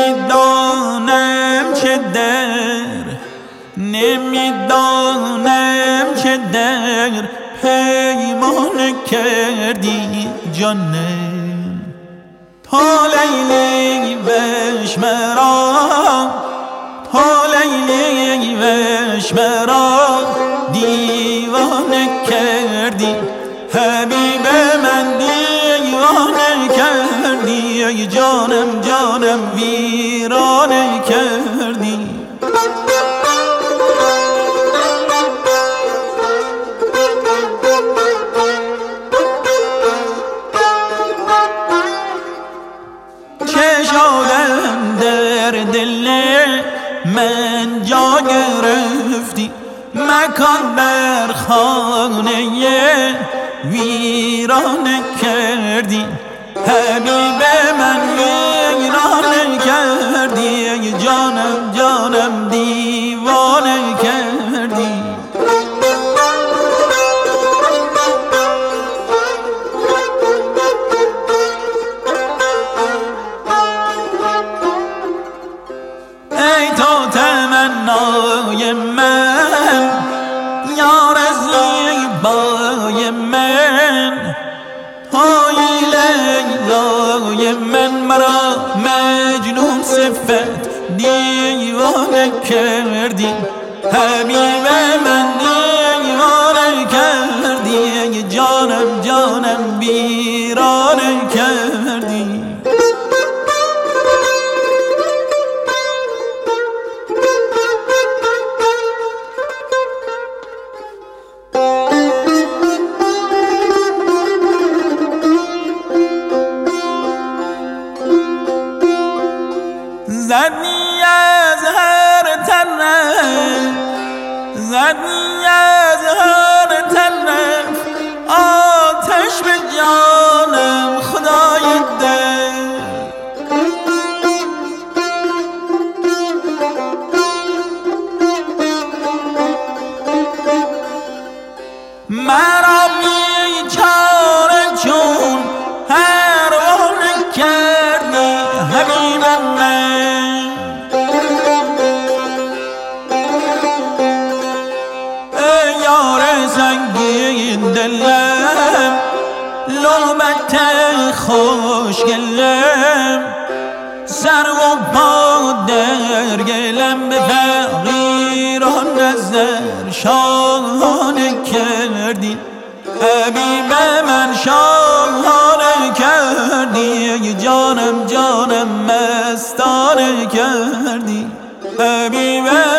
نمیدانم چه در پیمان کردی جانم. تا لیلی وش مرا دیوانه کردی، حبیب من دیوانه کردی، ای جانم ویرانه کردی. شادم در دل من جا گرفتی، مکان بر خانه ویرانه کردی، حبیب من ویرانه کردی، ای جانم دیوانه کردی. تمنای من یار زیبای من، های لیلای من، مرا مجنون صفت دیوانه کردی، حبیب من دیوانه کردی، ای جانم ویرانه کردی. زدی از هر طرف آتش به جانم خدای دل، مرا بیچاره چون پروانه کردی، حبیب من یار سنگین دلم، لعبت خوشگلم، سر و پا در گلم، به فقیران نظر شاهانه کردی، حبیب من شاهانه کردی، ای جانم مستانه کردی، حبیب